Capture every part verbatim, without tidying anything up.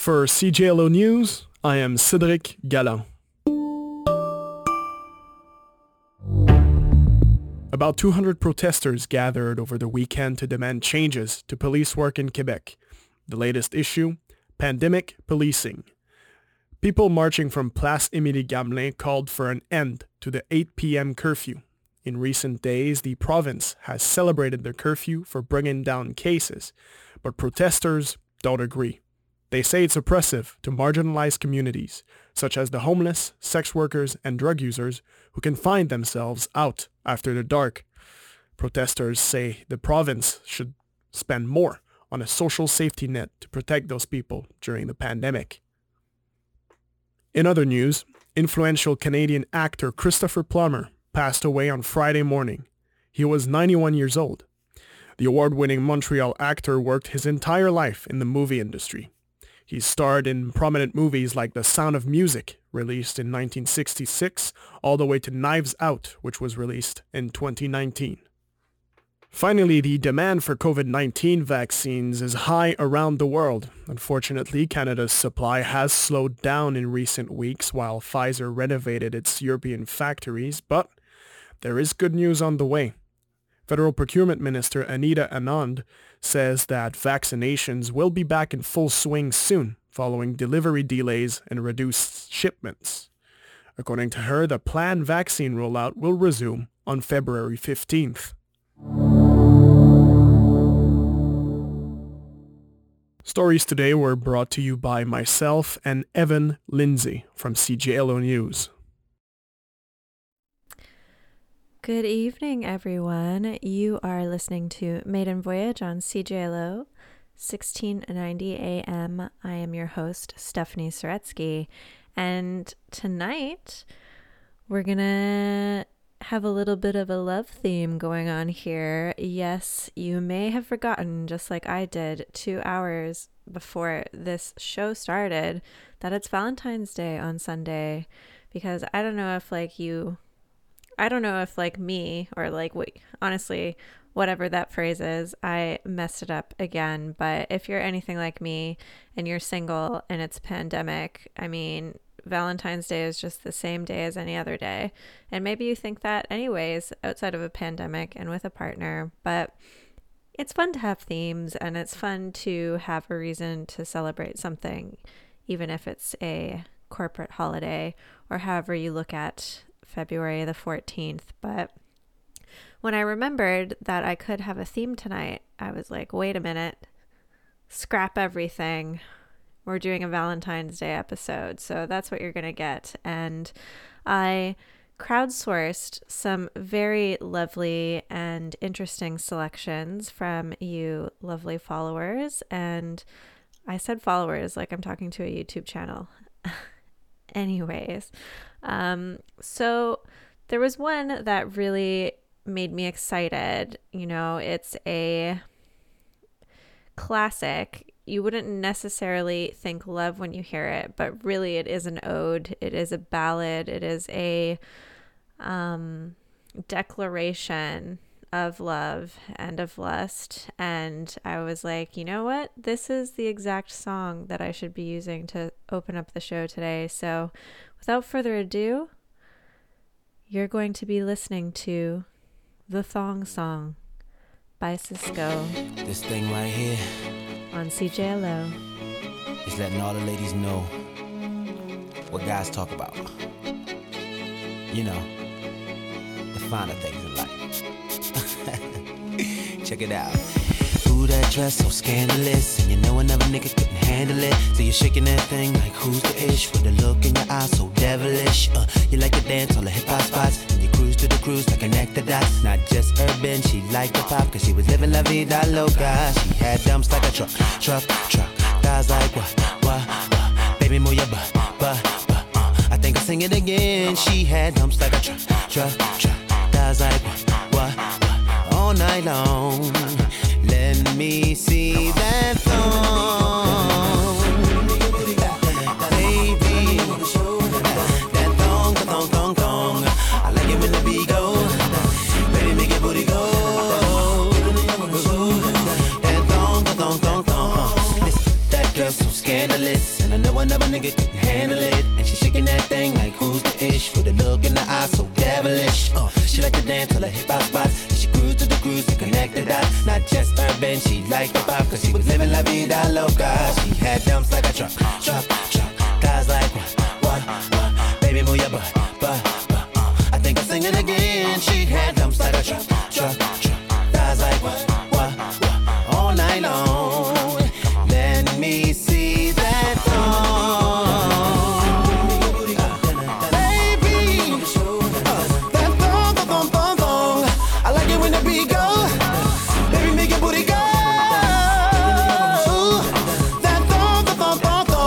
For C J L O News, I am Cédric Galland. About two hundred protesters gathered over the weekend to demand changes to police work in Quebec. The latest issue, pandemic policing. People marching from Place Émilie-Gamelin called for an end to the eight p.m. curfew. In recent days, the province has celebrated the curfew for bringing down cases, but protesters don't agree. They say it's oppressive to marginalized communities, such as the homeless, sex workers, and drug users who can find themselves out after the dark. Protesters say the province should spend more on a social safety net to protect those people during the pandemic. In other news, influential Canadian actor Christopher Plummer passed away on Friday morning. He was ninety-one years old. The award-winning Montreal actor worked his entire life in the movie industry. He starred in prominent movies like The Sound of Music, released in nineteen sixty-six, all the way to Knives Out, which was released in twenty nineteen. Finally, the demand for covid nineteen vaccines is high around the world. Unfortunately, Canada's supply has slowed down in recent weeks while Pfizer renovated its European factories, but there is good news on the way. Federal Procurement Minister Anita Anand says that vaccinations will be back in full swing soon, following delivery delays and reduced shipments. According to her, the planned vaccine rollout will resume on February fifteenth. Stories today were brought to you by myself and Evan Lindsay from C J L O News. Good evening, everyone. You are listening to Maiden Voyage on C J L O, sixteen ninety A M. I am your host, Stephanie Soretsky, and tonight we're going to have a little bit of a love theme going on here. Yes, you may have forgotten, just like I did two hours before this show started, that it's Valentine's Day on Sunday, because I don't know if like you, I don't know if like me or like, wait, honestly, whatever that phrase is, I messed it up again. But if you're anything like me and you're single and it's a pandemic, I mean, Valentine's Day is just the same day as any other day. And maybe you think that anyways, outside of a pandemic and with a partner, but it's fun to have themes and it's fun to have a reason to celebrate something, even if it's a corporate holiday or however you look at February the fourteenth. But when I remembered that I could have a theme tonight, I was like, wait a minute, scrap everything. We're doing a Valentine's Day episode, so that's what you're going to get. And I crowdsourced some very lovely and interesting selections from you lovely followers. And I said followers like I'm talking to a YouTube channel. Anyways, um, so there was one that really made me excited. You know, it's a classic. You wouldn't necessarily think love when you hear it, but really it is an ode. It is a ballad. It is a um, declaration of love and of lust. And I was like, you know what? This is the exact song that I should be using to open up the show today. So without further ado, you're going to be listening to The Thong Song by Cisco. This thing right here on C J L O is letting all the ladies know what guys talk about. You know, the finer things in life. Check it out. Ooh, that dress so scandalous, and you know another nigga couldn't handle it. So you're shaking that thing like who's the ish, with a look in your eyes so devilish. Uh, you like to dance on the hip hop spots, and you cruise to the cruise like connect the dots. Not just urban, she liked the pop, cause she was living la vida loca. She had dumps like a truck, truck, truck. Thighs like what, what, what. Baby, move your butt, butt, butt. Uh, I think I'll sing it again. She had dumps like a truck, truck, truck. Thighs like what, what, what. All night long. Let me see that thong, baby. That thong, the thong, thong, thong. I like it when the beat go. Baby, make your booty go. That thong, the thong, thong, thong. That girl so scandalous, and I know another nigga couldn't handle it. And she shaking that thing like who's the ish, with a look in the eye so devilish. Uh, she like to dance till her hip hop spots, and she cruise to the cruise to connect the dots. Not just urban, she liked the pop, cause she was living la vida loca. She had dumps like a truck, truck, truck. Guys like what, what, what? Baby move your butt, butt, butt. Uh, I think I'm singing again. She had dumps like a truck, truck, truck. Guys like what, what, what? All night long. Let me see that thong, baby. Uh, that thong, thong, thong, thong. I like it when the beat go. Baby, make your booty go. That thong, thong, thong, thong.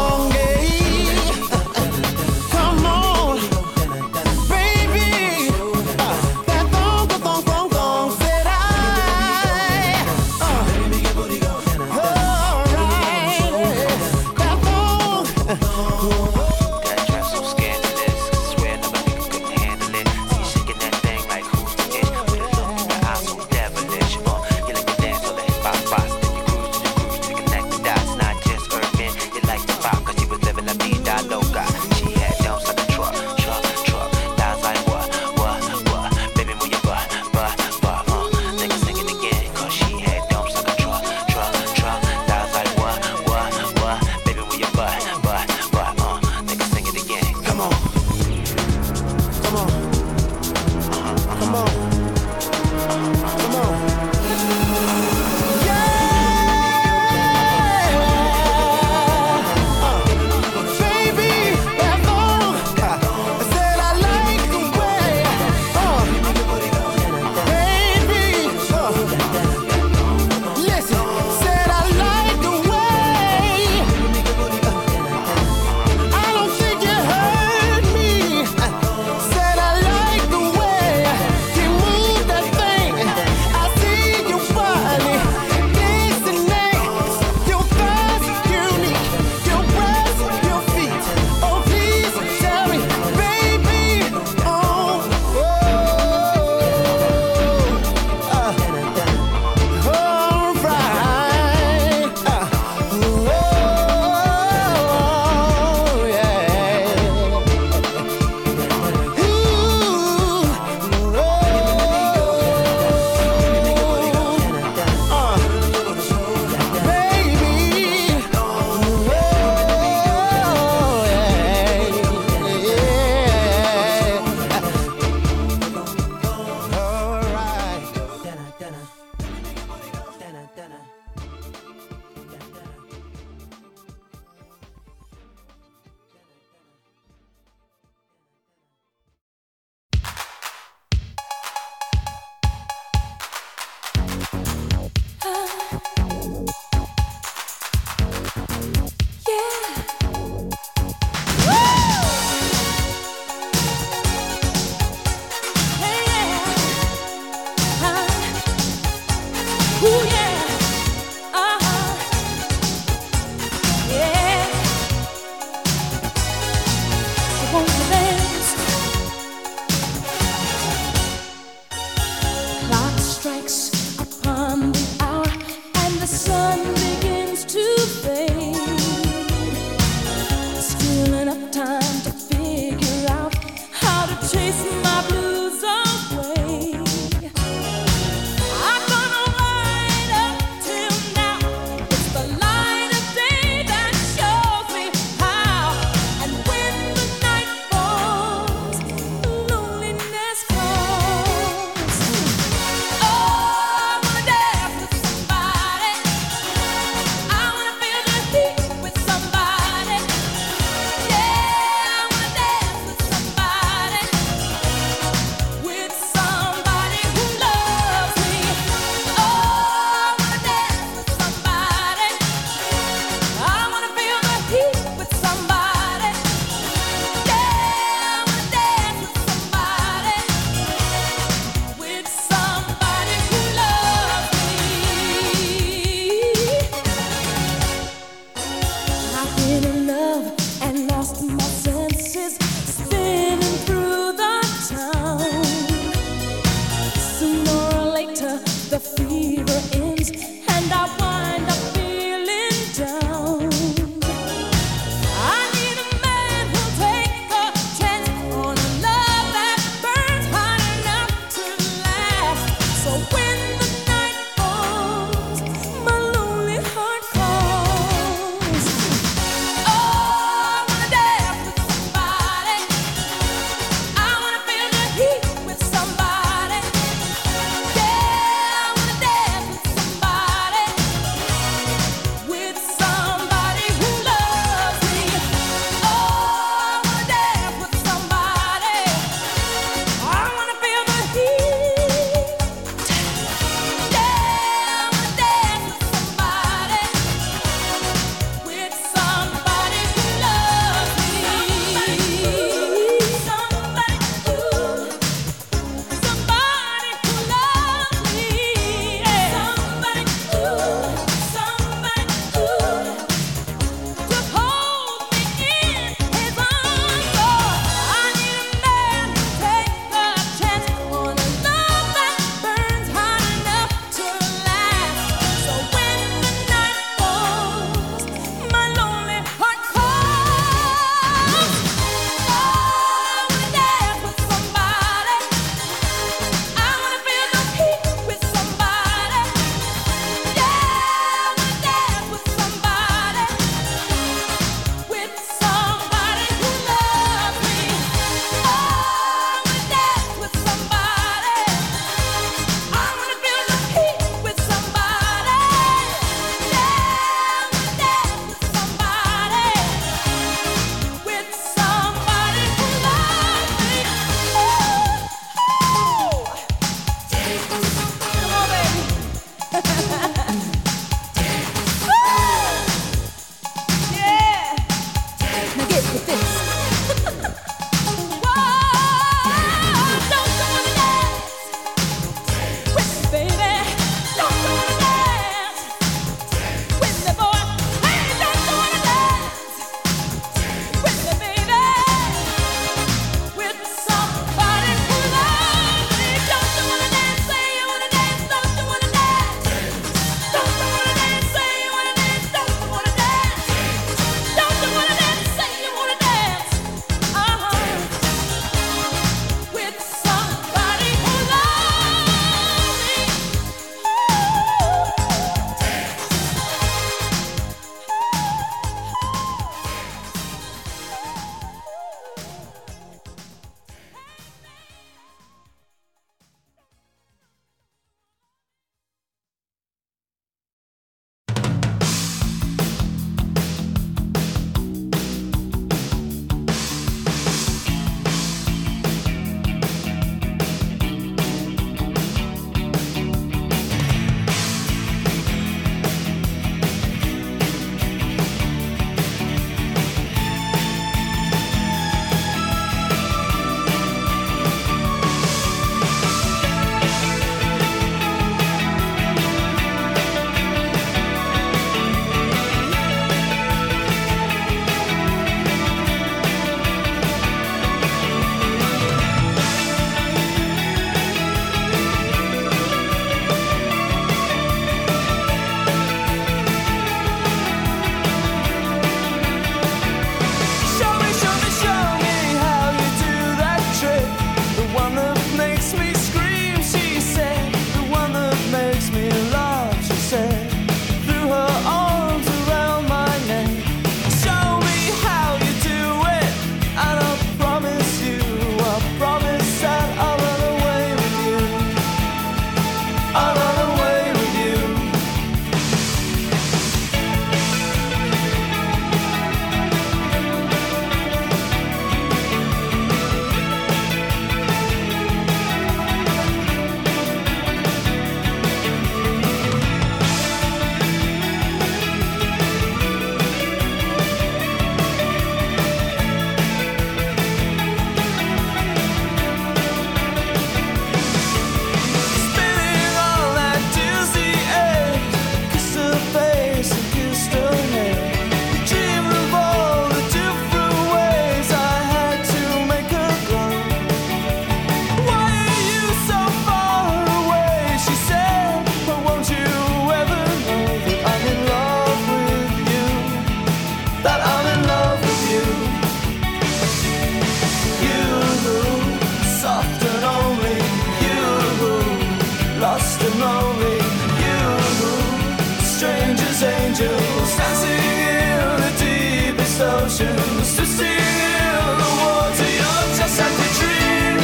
angels dancing in the deepest oceans, twisting in the water. You're just like a dream,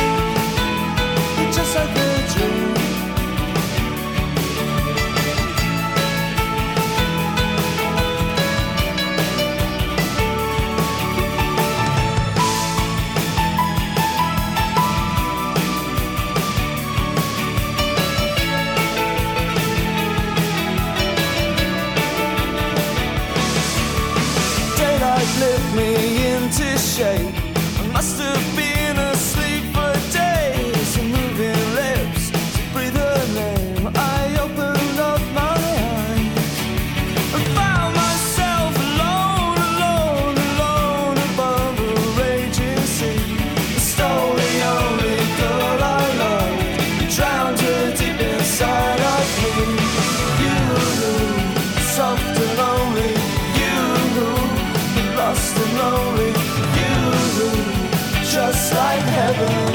just like a dream. Lift me into shape. I must have been asleep for days. Moving lips to breathe her name. I opened up my eyes and found myself alone, alone, alone above a raging sea. I stole the only girl I loved, drowned her deep inside of me. You, soft and lonely, lost and lonely, you, just like heaven.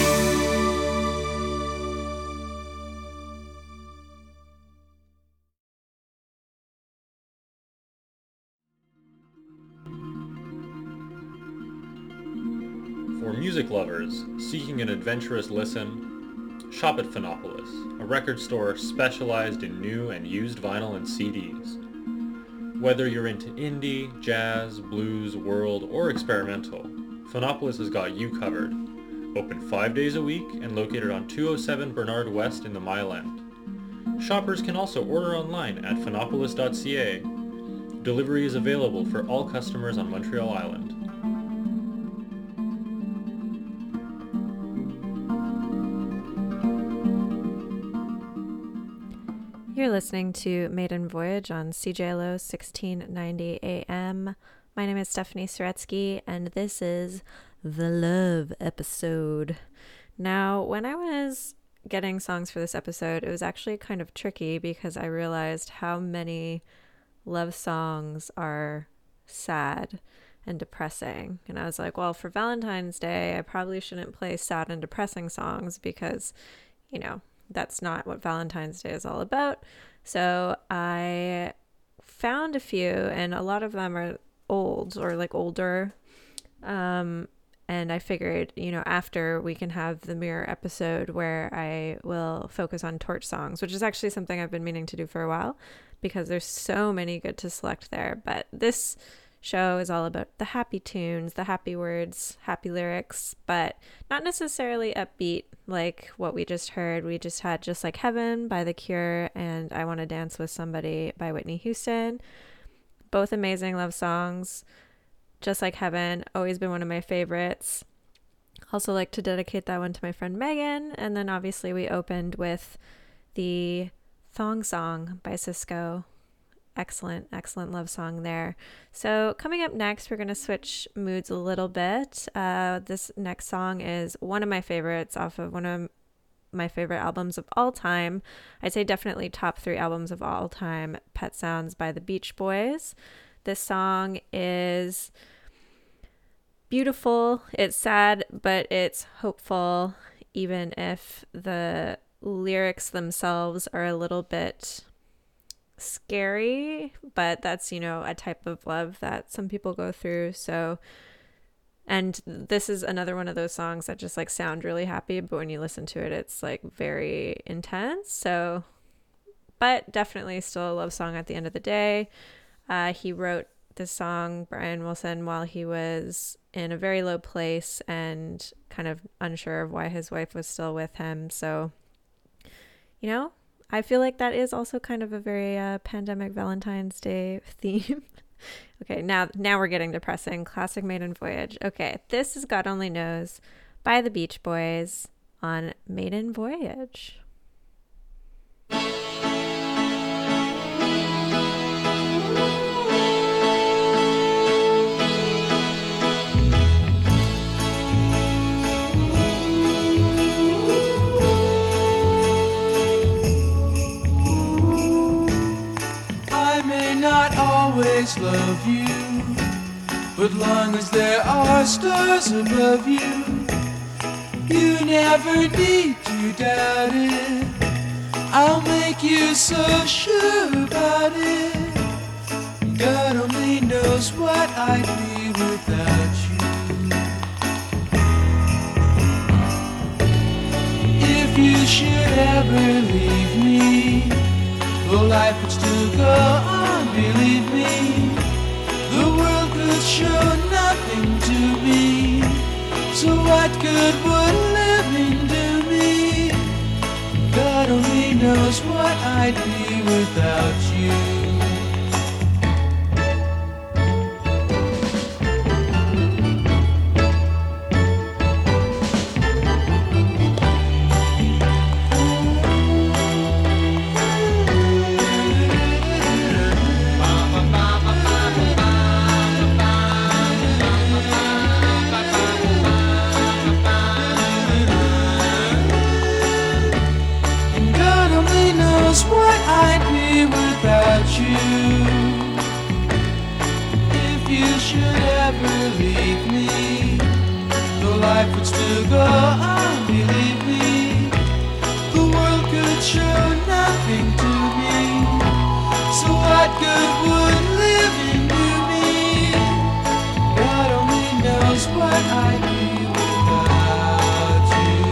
For music lovers seeking an adventurous listen, shop at Phonopolis, a record store specialized in new and used vinyl and C Ds. Whether you're into indie, jazz, blues, world, or experimental, Phonopolis has got you covered. Open five days a week and located on two oh seven Bernard West in the Miland. Shoppers can also order online at phonopolis dot c a. Delivery is available for all customers on Montreal Island. You're listening to Maiden Voyage on C J L O sixteen ninety A M. My name is Stephanie Soretsky, and this is the Love episode. Now, when I was getting songs for this episode, it was actually kind of tricky because I realized how many love songs are sad and depressing. And I was like, well, for Valentine's Day, I probably shouldn't play sad and depressing songs because, you know, that's not what Valentine's Day is all about. So I found a few, and a lot of them are old or like older. Um, and I figured, you know, after we can have the mirror episode where I will focus on torch songs, which is actually something I've been meaning to do for a while because there's so many good to select there. But this show is all about the happy tunes, the happy words, happy lyrics, but not necessarily upbeat like what we just heard. We just had Just Like Heaven by The Cure and I Want to Dance with Somebody by Whitney Houston. Both amazing love songs. Just Like Heaven, always been one of my favorites. Also like to dedicate that one to my friend Megan. And then obviously we opened with the Thong Song by Cisco. Excellent, excellent love song there. So coming up next, we're going to switch moods a little bit. Uh, this next song is one of my favorites off of one of my favorite albums of all time. I'd say definitely top three albums of all time, Pet Sounds by the Beach Boys. This song is beautiful. It's sad, but it's hopeful, even if the lyrics themselves are a little bit scary, but that's, you know, a type of love that some people go through. So, and this is another one of those songs that just like sound really happy, but when you listen to it, it's like very intense. So, but definitely still a love song at the end of the day. Uh, he wrote this song, Brian Wilson, while he was in a very low place and kind of unsure of why his wife was still with him. So, you know, I feel like that is also kind of a very uh, pandemic Valentine's Day theme. Okay, now now we're getting depressing. Classic Maiden Voyage. Okay, this is God Only Knows by the Beach Boys on Maiden Voyage. Not always love you, but long as there are stars above you, you never need to doubt it. I'll make you so sure about it. God only knows what I'd be without you. If you should ever leave me, though life would still go on, believe me, the world could show nothing to me. So what good would living do me? God only knows what I'd be without you. What I'd be without you. If you should ever leave me, though life would still go on, believe me, the world could show nothing to me. So what good would living do me? God only knows what I'd be without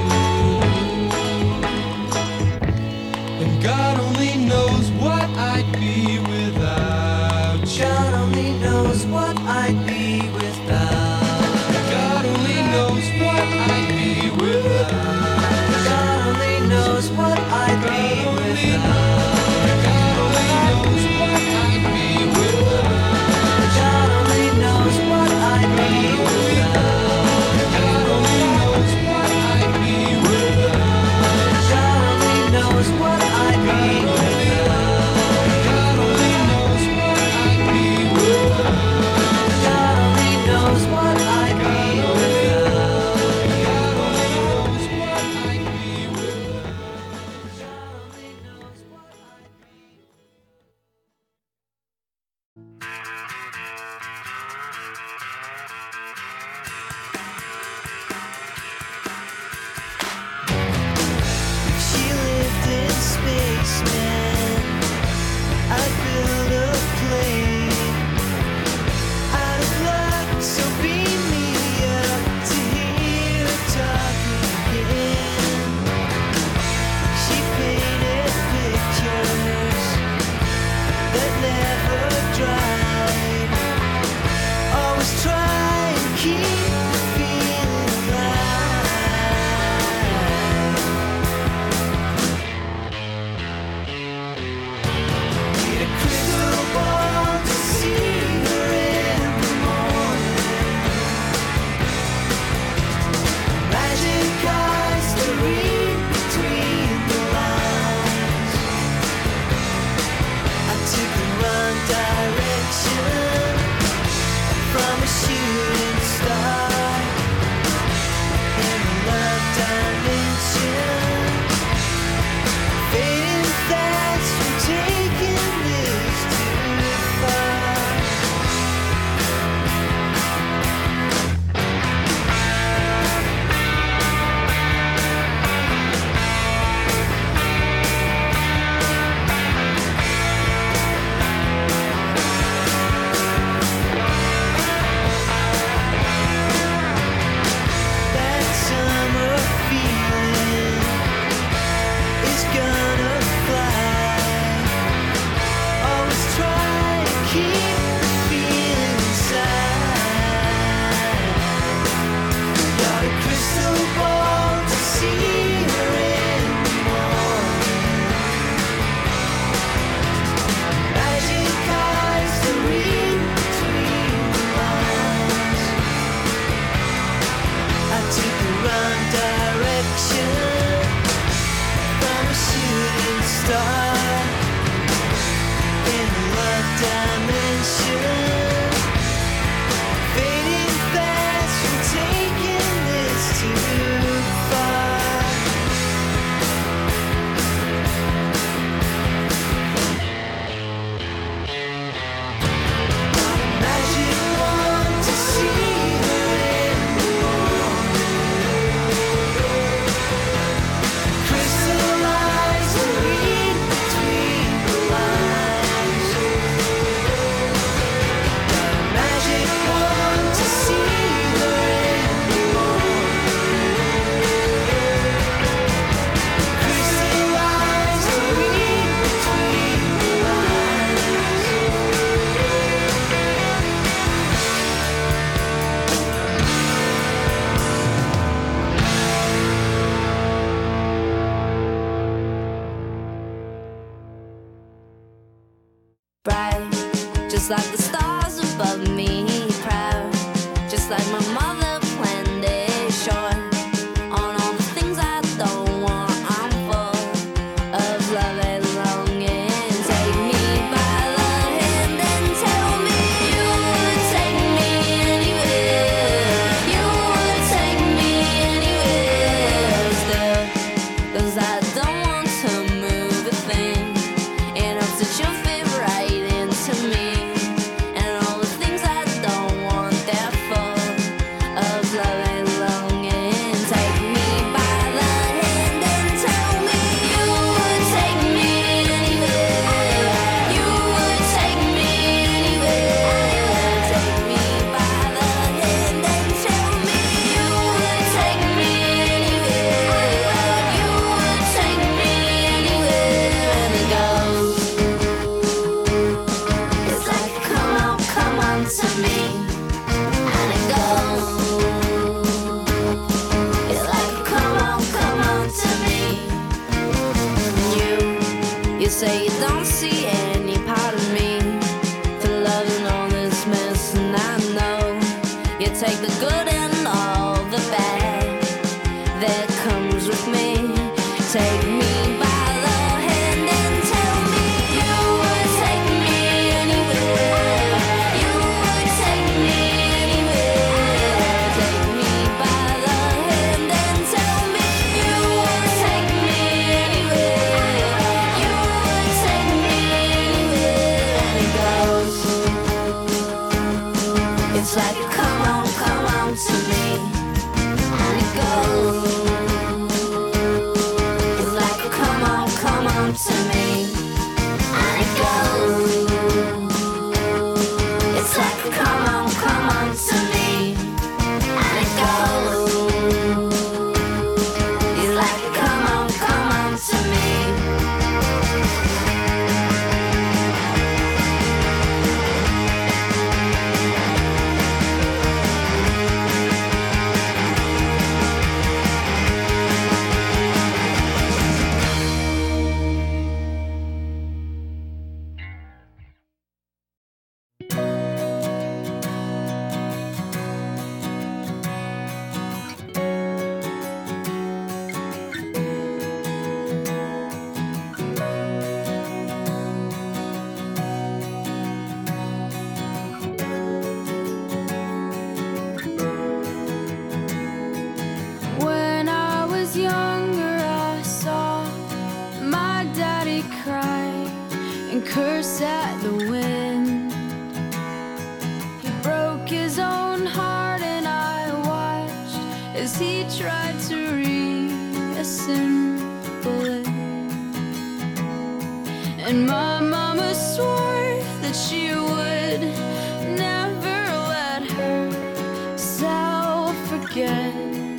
you. And God only knows what I'd be without you. God only knows what I'd be without. God only knows what I'd be without. God only knows what I'd be without. God only knows what I'd be without. God only knows what I'd be without. God only knows what I'd be without. God only knows what I'd be without. God only knows what I'd be without. God just like the stars above me, proud, just like my mother planned it, sure. On all the things I don't want, I'm full of love and longing. Take me by the hand and tell me you would take me anywhere. You would take me anywhere still, 'cause I don't want to move a thing, and hope that you'll fit right into me. And all the things I don't want, they're full of love and longing. Take me by the hand and tell me you would take me anywhere. You would take me anywhere. Take me by the hand and tell me you would take me anywhere. You would take me anywhere. And it goes, it's like come on, come on to me. And it goes, it's like come on, come on to me. You, you say you don't see any part of me for loving all this mess, and I know you take the good and all the bad that comes with me. Take me by the hand and tell me you would take me anywhere. You would take me anywhere. Take me by the hand and tell me you would take me anywhere. You would take me anywhere. And it goes, it's like come on, come on to me. And it goes, it's like come on, come on to me. And it goes, it's like come on, come on to me. And it goes, it's like come on, come on to me. When I was younger, I saw my daddy cry and curse at the wind. He broke his own heart, and I watched as he tried to reassemble it. And my mama swore that she would never let herself forget.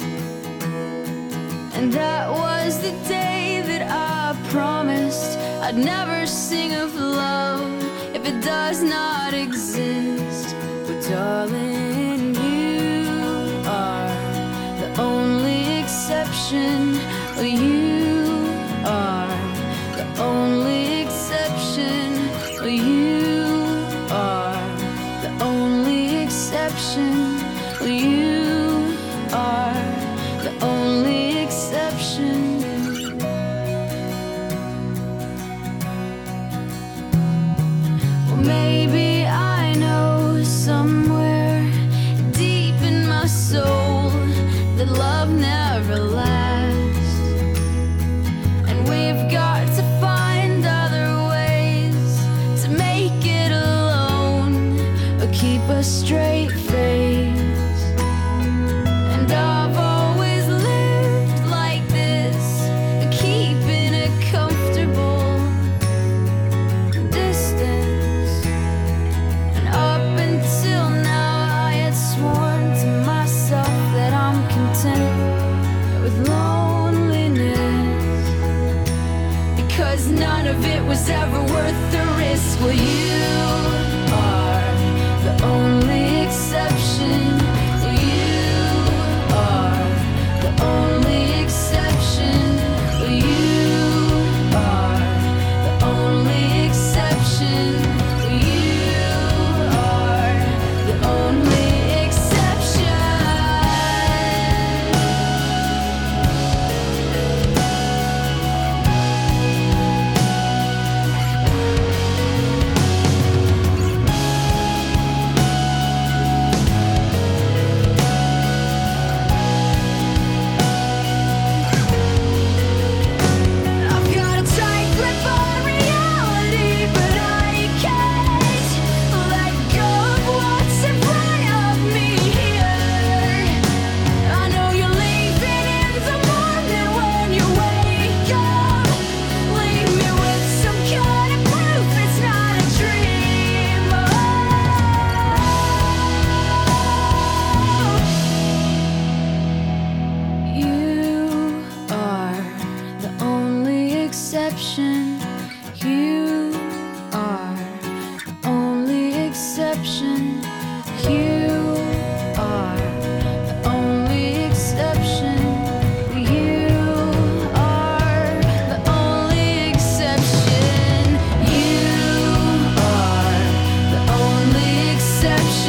And that was the day that I promised I'd never sing of love if it does not exist. But darling, you are the only exception. You are the only exception. You are the only exception. You are the only exception. Well, maybe I know somewhere deep in my soul that love never lasts, and we've got to find other ways to make it alone or keep a straight face. And I've always lived like this, keeping a comfortable distance. And up until now I had sworn to myself that I'm content with loneliness, because none of it was ever worth the risk. Well, you are the only exception.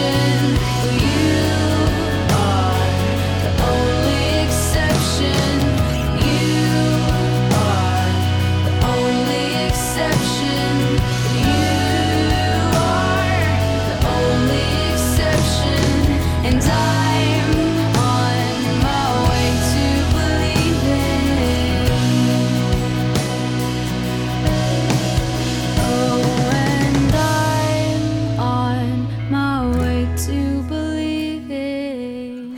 exception. You are the only exception. You are the only exception. You are the only exception. And I'm on my way to believing. Oh, and I'm on my way to believing.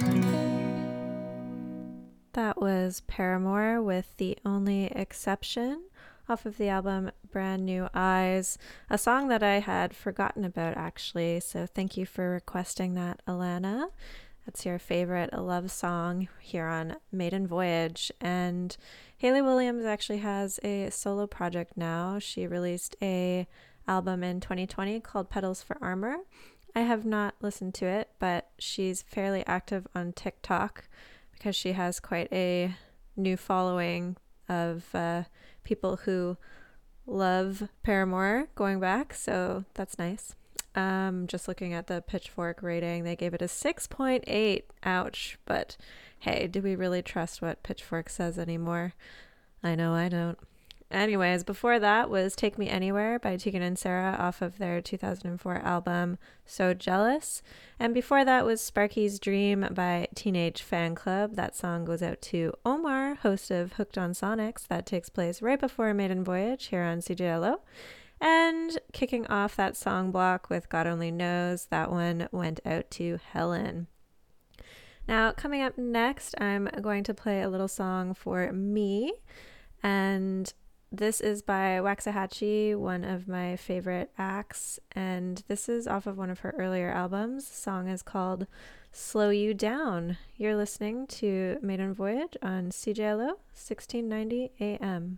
That was Paramore with The Only Exception off of the album Brand New Eyes, a song that I had forgotten about actually, so thank you for requesting that, Alana. That's your favorite love song here on Maiden Voyage. And Hayley Williams actually has a solo project now. She released a album in twenty twenty called Petals for Armor. I have not listened to it, but she's fairly active on TikTok because she has quite a new following of uh, people who love Paramore going back, so that's nice. Um, just looking at the Pitchfork rating, they gave it a six point eight. Ouch. But hey, do we really trust what Pitchfork says anymore? I know I don't. Anyways, before that was Take Me Anywhere by Tegan and Sara off of their two thousand four album So Jealous. And before that was Sparky's Dream by Teenage Fan Club. That song goes out to Omar, host of Hooked on Sonics. That takes place right before Maiden Voyage here on C J L O. And kicking off that song block with God Only Knows, that one went out to Helen. Now, coming up next, I'm going to play a little song for me. And this is by Waxahachie, one of my favorite acts, and this is off of one of her earlier albums. The song is called Slow You Down. You're listening to Maiden Voyage on C J L O, sixteen ninety A M.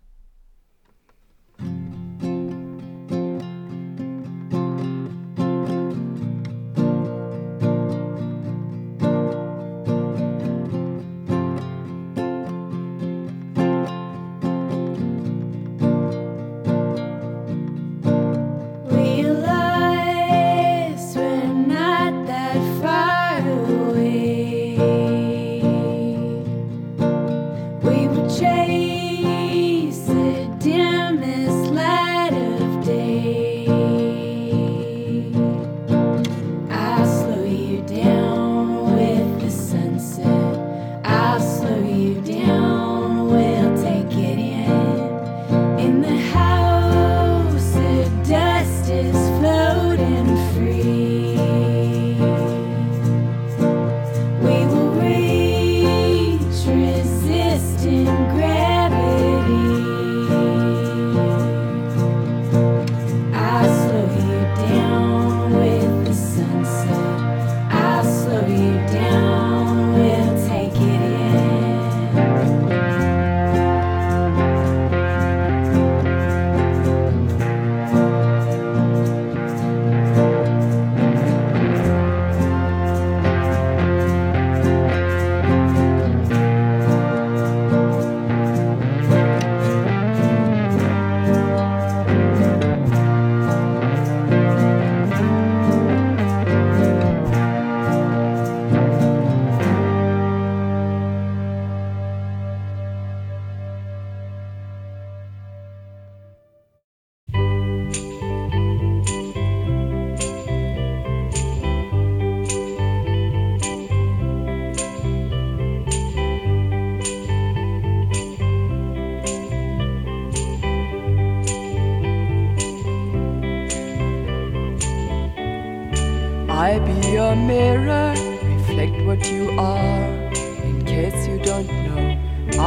I be your mirror, reflect what you are, in case you don't know.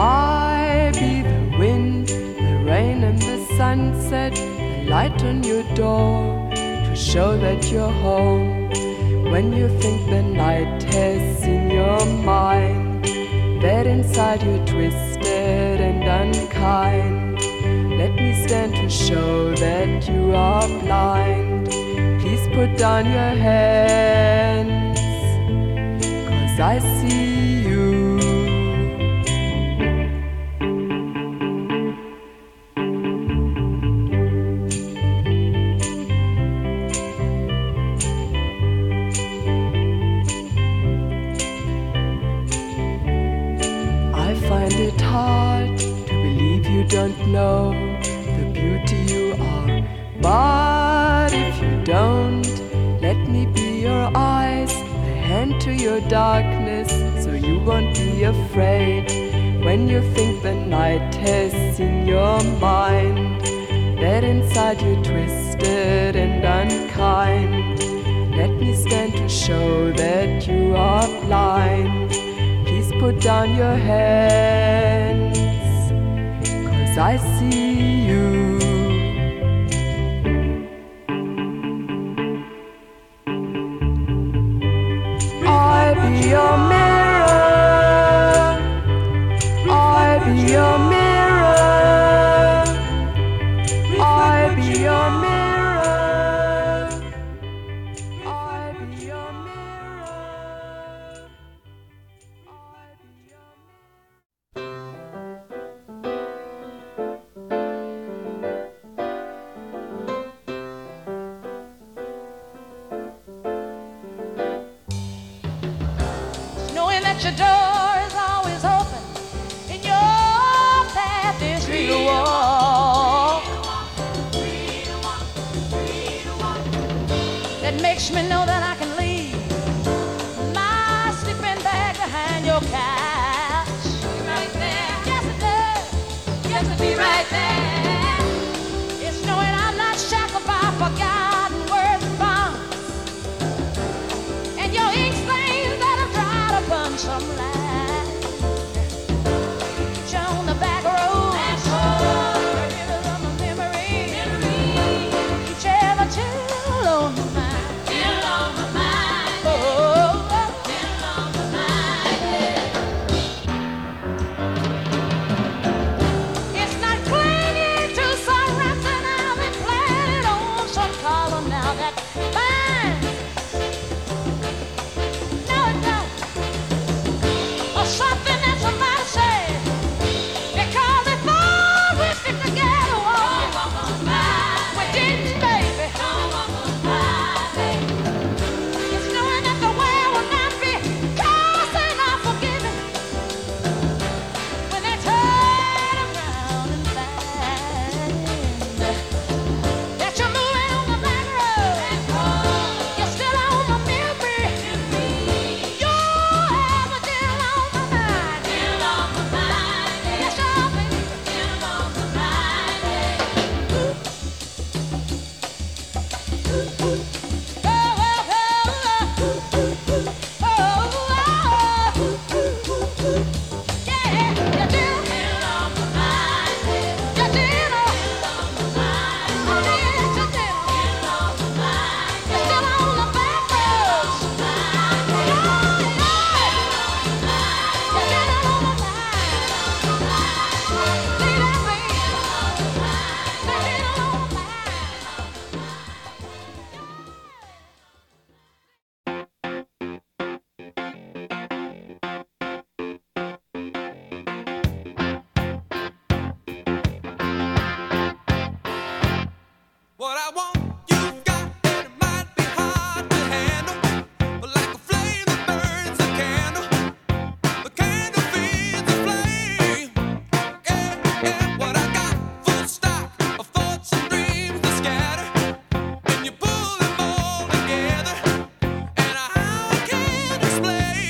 I be the wind, the rain and the sunset, the light on your door, to show that you're home. When you think the night has seen your mind, that inside you're twisted and unkind. Let me stand to show that you are blind. Please put down your hands, 'cause I see you. don't know the beauty you are. But if you don't, let me be your eyes, a hand to your darkness, so you won't be afraid when you think the night has seen your mind, that inside you twisted and unkind. Let me stand to show that you are blind. Please put down your hands, 'cause I see you. I be your mirror, I be your mirror, I be your mirror, I be your mirror, I be your Knowing that your door is always open and your path is free to walk. That makes me know that I can leave my sleeping bag behind your couch. Right there. Yes, it does. Yes, it be right there. It's knowing I'm not shackled by forgotten words and bonds, and your ink stains that have dried upon some line. You're on the back road, the rivers of my memory. Each ever chill on my mind. Chill on my mind. Oh, oh, oh. Chill on my mind. It's not clinging to some rest, and I've been planted on some column now that binds. No, it don't. Or something that somebody said, because they thought we'd stick together. Oh, we didn't, baby. It's knowing that the world will not be cursing or forgiving when they turn around and find that you're moving on the back road. You're still on my memory. You're ever still on my mind. Still on my mind. Yes, you're baby. Still on my mind. Oh, oh, oh, oh, oh, oh. Yeah, you do. Still on my mind. You did. Oh, yes, you did. Still on my mind. You're still on the back road. Yeah, yeah. You're still on my mind. See that, baby? Still on my mind. What I want, you've got, and it might be hard to handle. But like a flame that burns a candle, the candle feeds the flame. Yeah, yeah, what I got, full stock of thoughts and dreams that scatter. And you pull them all together, and how I can't explain.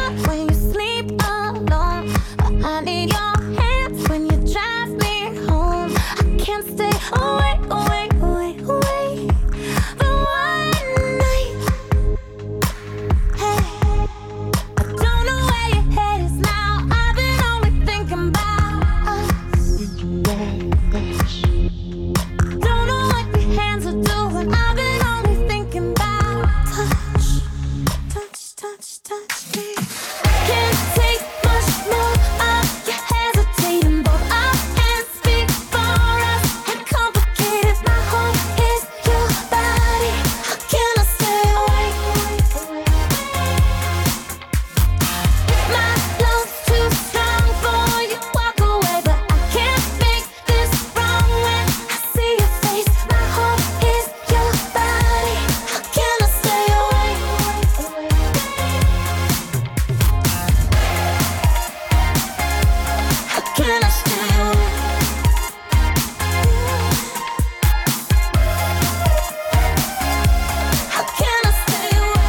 good when you sleep alone, but I need your hands when you drive me home. I can't stay away, away, away, away for one night. Hey, I don't know where your head is now. I've been only thinking about us. Don't know what your hands are doing. I've been only thinking about touch, touch, touch, touch me. Can't take much more of your hesitating. Both our hands speak for us and complicate it. My home is your body. How can I stay away? My love's too strong for you. Walk away, but I can't make this wrong when I see your face. My home is your body. How can I stay away? How can I stay away? How can I stay away?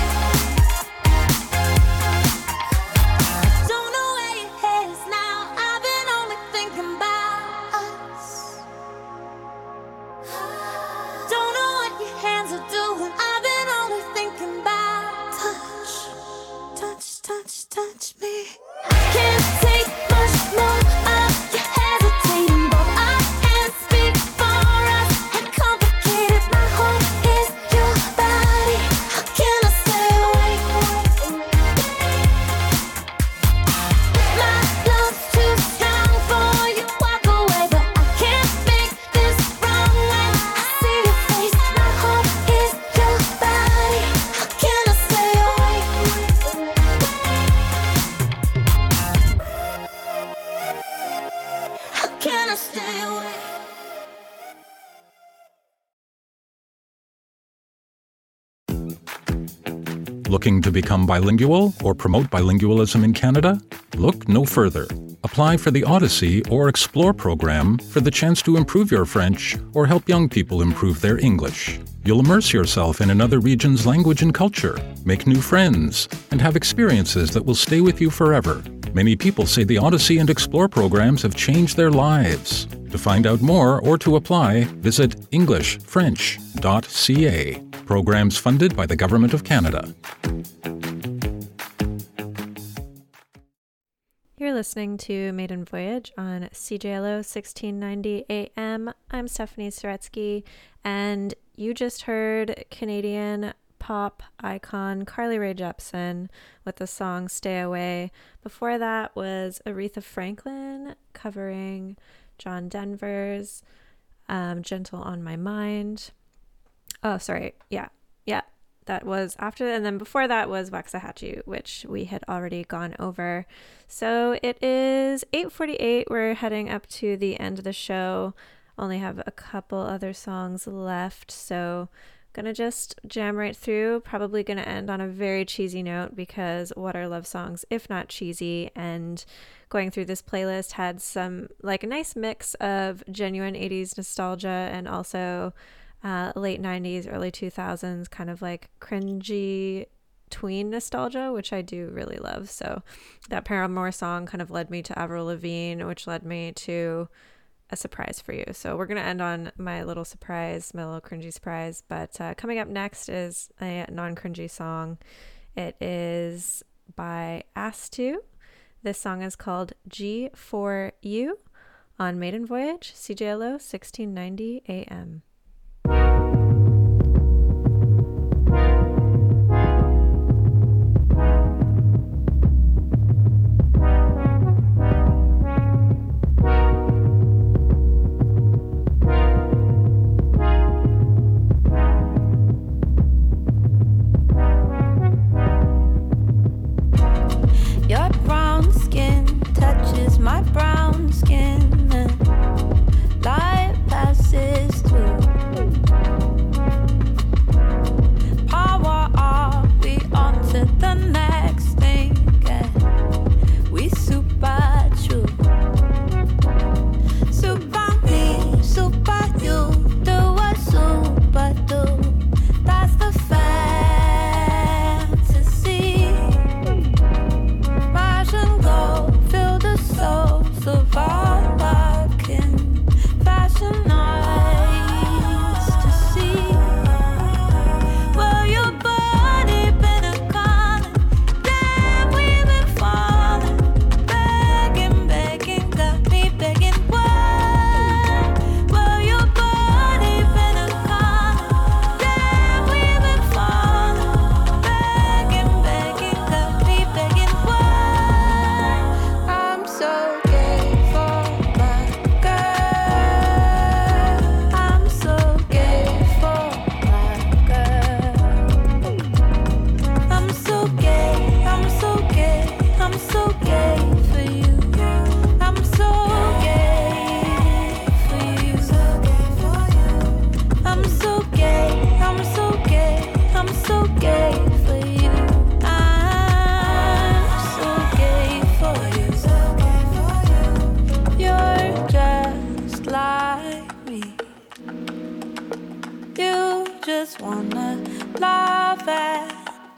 Don't know where your head is now. I've been only thinking about us. Don't know what your hands are doing. I've been only thinking about touch, touch, touch, touch me. Can't take much more of your hesitating. Both our hands speak for us and complicate it. My home is your body. How can I stay away? My love's too strong for you. Walk away, but I can't make this wrong when I see your face. My home is your body. How can I stay away? How can I stay away? Looking to become bilingual or promote bilingualism in Canada? Look no further. Apply for the Odyssey or Explore program for the chance to improve your French or help young people improve their English. You'll immerse yourself in another region's language and culture, make new friends, and have experiences that will stay with you forever. Many people say the Odyssey and Explore programs have changed their lives. To find out more or to apply, visit english french dot c a. Programs funded by the Government of Canada. You're listening to Maiden Voyage on C J L O sixteen ninety A M. I'm Stephanie Soretsky, and you just heard Canadian pop icon Carly Rae Jepsen with the song Stay Away. Before that was Aretha Franklin covering John Denver's um, Gentle on My Mind. Oh, sorry. Yeah. Yeah. That was after, and then before that was Waxahachie, which we had already gone over. So it is eight forty-eight. We're heading up to the end of the show. Only have a couple other songs left, so gonna just jam right through. Probably gonna end on a very cheesy note, because what are love songs if not cheesy? And going through this playlist had some, like, a nice mix of genuine eighties nostalgia and also Uh, late nineties, early two thousands, kind of like cringy tween nostalgia, which I do really love. So that Paramore song kind of led me to Avril Lavigne, which led me to a surprise for you. So we're going to end on my little surprise, my little cringy surprise. But uh, coming up next is a non-cringy song. It is by Astu. This song is called G four U on Maiden Voyage, C J L O sixteen ninety A M. Your brown skin touches my brown skin, and light passes through. Power are we on to the next thing? Yeah. We super true. Super me, super you, do what super do. That's the fantasy.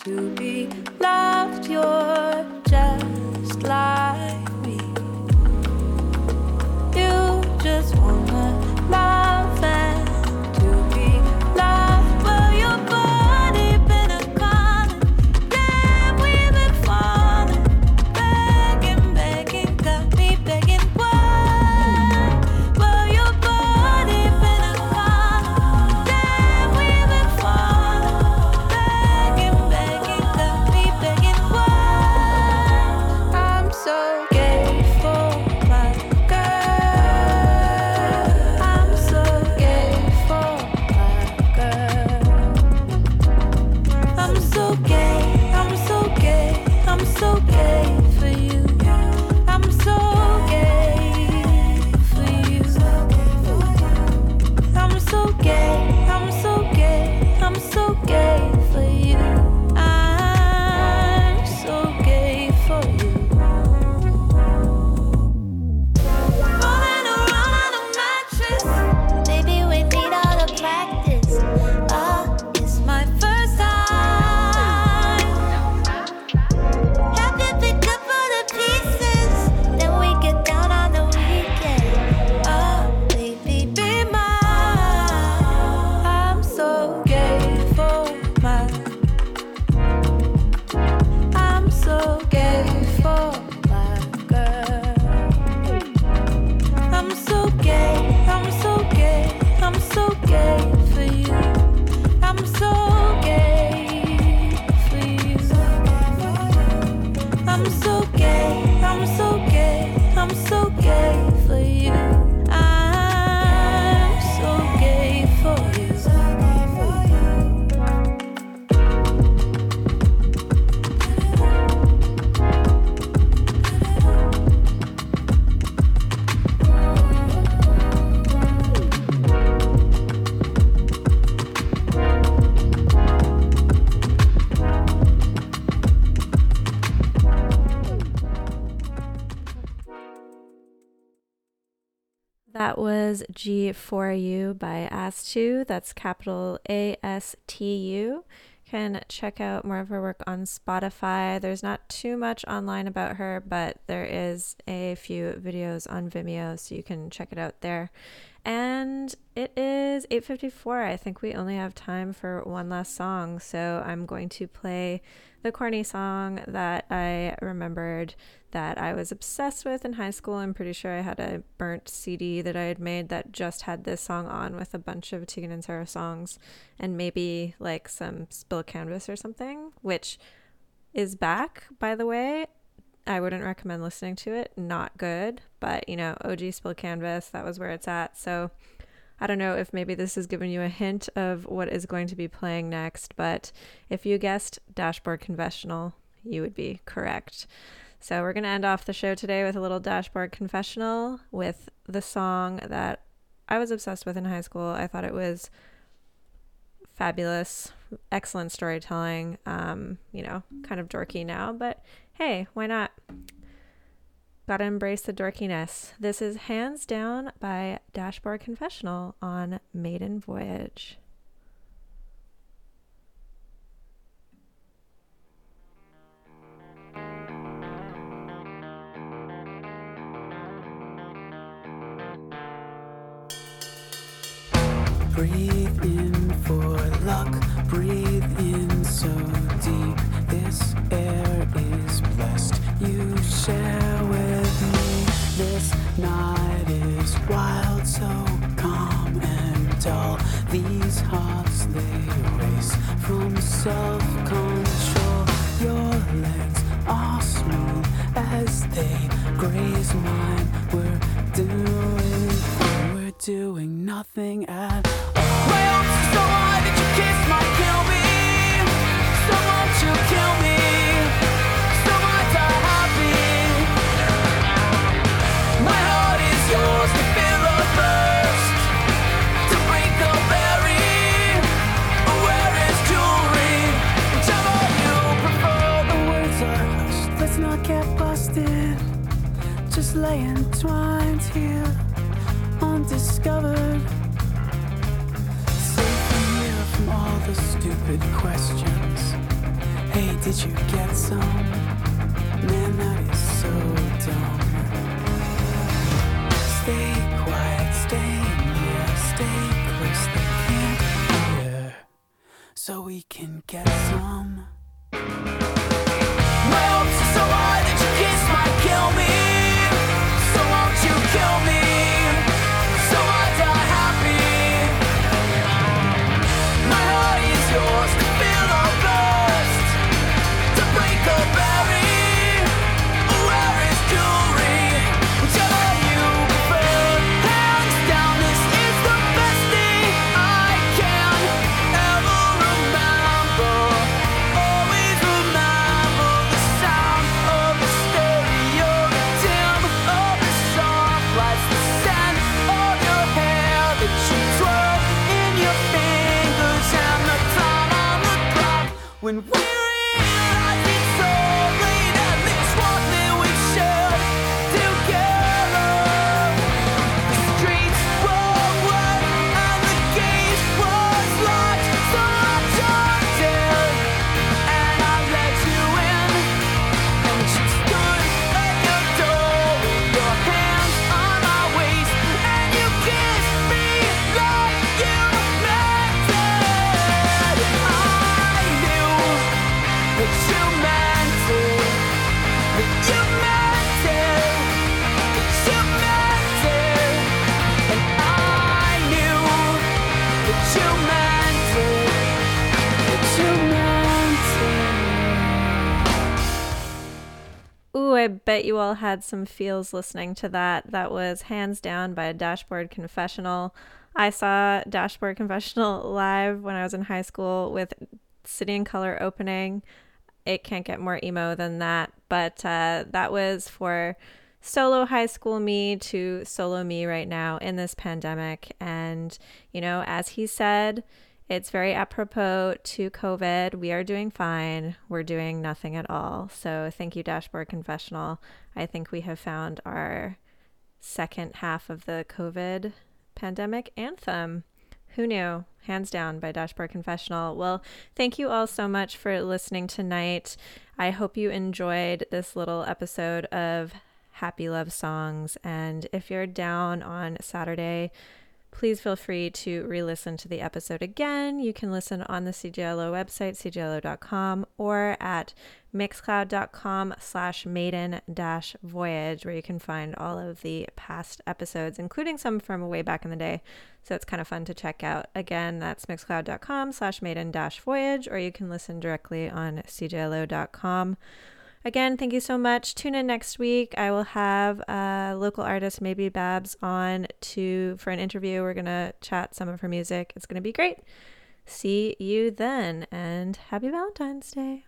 to be loved. You're just like me. You just wanna love and to be loved. Well, your body been a calling. Damn, we've been falling. Begging, begging, got me begging. Why? Well, your body been a calling. Damn, we've been falling. Begging, begging, got me begging. Why? I'm so gay for my girl. I'm so gay for my girl. I'm so gay, I'm so gay, I'm so gay for you. I'm so gay for you. I'm so gay, I'm so gay, I'm so gay for you. I'm so gay for you. Rolling around on a mattress, baby, we need all the practice. Ah, it's my first time. Have you picked up all the pieces? Then we get down on the weekend. Ah, baby, be mine. I'm so gay for my. I'm so gay for my girl. I'm so gay, I'm so gay, I'm so gay for you. I'm so gay for you. I'm so gay, I'm so gay, I'm so gay for you. I'm so gay for you. That was G four U by Astu. That's capital A S T U. Can check out more of her work on Spotify. There's not too much online about her, but there is a few videos on Vimeo, so you can check it out there. And it is eight fifty-four. I think we only have time for one last song, so I'm going to play the corny song that I remembered that I was obsessed with in high school. I'm pretty sure I had a burnt C D that I had made that just had this song on with a bunch of Tegan and Sara songs and maybe like some Spill Canvas or something, which is back, by the way. I wouldn't recommend listening to it. Not good, but you know, O G Spill Canvas, that was where it's at. So I don't know if maybe this has given you a hint of what is going to be playing next, but if you guessed Dashboard Confessional, you would be correct. So we're going to end off the show today with a little Dashboard Confessional with the song that I was obsessed with in high school. I thought it was fabulous, excellent storytelling, um, you know, kind of dorky now, but hey, why not? Gotta embrace the dorkiness. This is Hands Down by Dashboard Confessional on Maiden Voyage. Breathe in for luck, breathe in so deep. This air is blessed, you share with me. This night is wild, so calm and dull. These hearts, they race from self-control. Your legs are smooth as they graze mine. We're doing, we're doing nothing at all. My hopes are so high that your kiss might kill me. So won't you kill me? So won't I happy? My heart is yours to feel the thirst, to break the berry. Where is jewelry? Whichever you prefer. The words are hushed, let's not get busted. Just lay entwined here, undiscovered. Safe from here, from all the stupid questions. Hey, did you get some? Man, that is so dumb. Stay quiet, stay near, stay close, they can't hear, so we can get some. My hopes are so high that your kiss might kill me, so won't you kill me, so I die happy. My heart is yours to feel or burst, to break or bury. Where is jewelry? Whichever you prefer. Hands down, this is the best thing I can ever remember. Always remember the sound of the stereo, the dim of the soft lights, the scent of your hair that you twirl in your fingers, and the time on the clock when we realize it's only that this one that we shared together. The streets were wet and the gate was locked, so I jumped in and I let you in, and you stood at your door with your hands on my waist, and you kissed me like you meant it. I knew that you meant it, that you meant it, that you meant it, and I knew that you meant it, that you meant it. Ooh, I bet you all had some feels listening to that. That was Hands Down by Dashboard Confessional. I saw Dashboard Confessional live when I was in high school with City and Color opening. It can't get more emo than that. But uh, that was for solo high school me to solo me right now in this pandemic. And, you know, as he said, it's very apropos to COVID. We are doing fine. We're doing nothing at all. So thank you, Dashboard Confessional. I think we have found our second half of the COVID pandemic anthem. Who knew? Hands Down by Dashboard Confessional. Well, thank you all so much for listening tonight. I hope you enjoyed this little episode of Happy Love Songs. And if you're down on Saturday, please feel free to re-listen to the episode again. You can listen on the C J L O website, c j l o dot com, or at mixcloud.com slash maiden dash voyage, where you can find all of the past episodes, including some from way back in the day. So it's kind of fun to check out. Again, that's mixcloud.com slash maiden dash voyage, or you can listen directly on c j l o dot com. Again, thank you so much. Tune in next week. I will have uh, local artist Maybe Babs on to for an interview. We're going to chat some of her music. It's going to be great. See you then, and happy Valentine's Day.